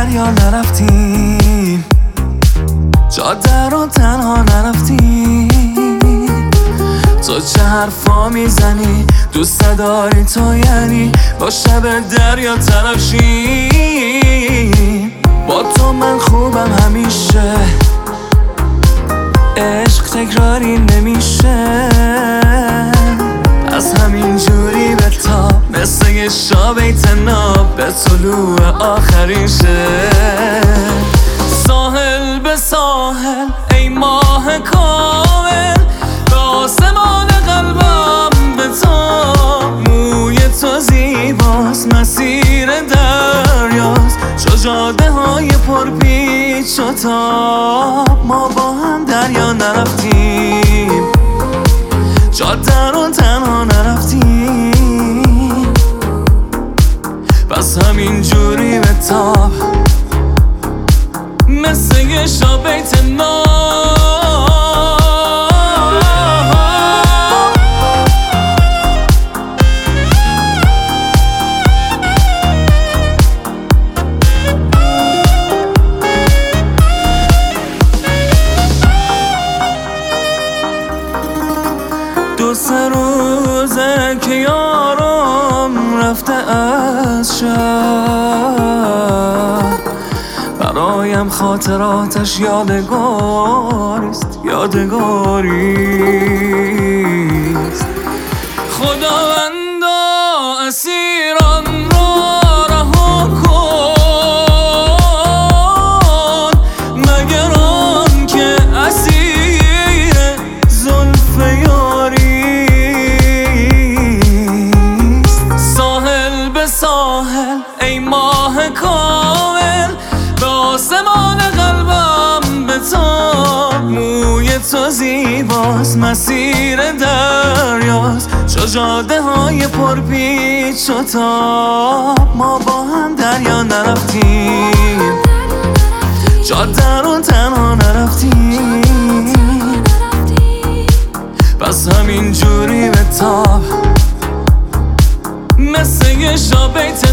دریا نرفتیم، جاده رو تنها نرفتیم. تو چه حرفا میزنی؟ دوست داری تو یعنی با شب دریا تراشیم. با تو من خوبم همیشه، عشق تکراری نمیشه. از همین جوری به تاب مثل یه شابیت ناب به طلوع آخرین شب. ساحل به ساحل ای ماه کامل، به آسمان قلبم به تا. موی تو زیباست، مسیر دریاست، چو جاده های پرپیچ و تاب. ما با هم دریا نرفتیم، جاده رو تنها نرفتیم. پس همین جوری به تاب مثل یه شابیت ناب. دو سه روزه که یارم رفته از شهر، برایم خاطراتش یادگاریست، یادگاریست. خداوندا اسیران رو رها کن، مگر آن که اسیر زلف یاریست. ساحل به ساحل ای ماه کامل، به آسمان قلبم به تا. موی تو زیباست، مسیر دریاست، چو جاده های پرپیچ و تاب. ما با هم دریا نرفتیم، جاده رو تنها نرفتیم. پس همین جوری به تاب مثل یه شابیت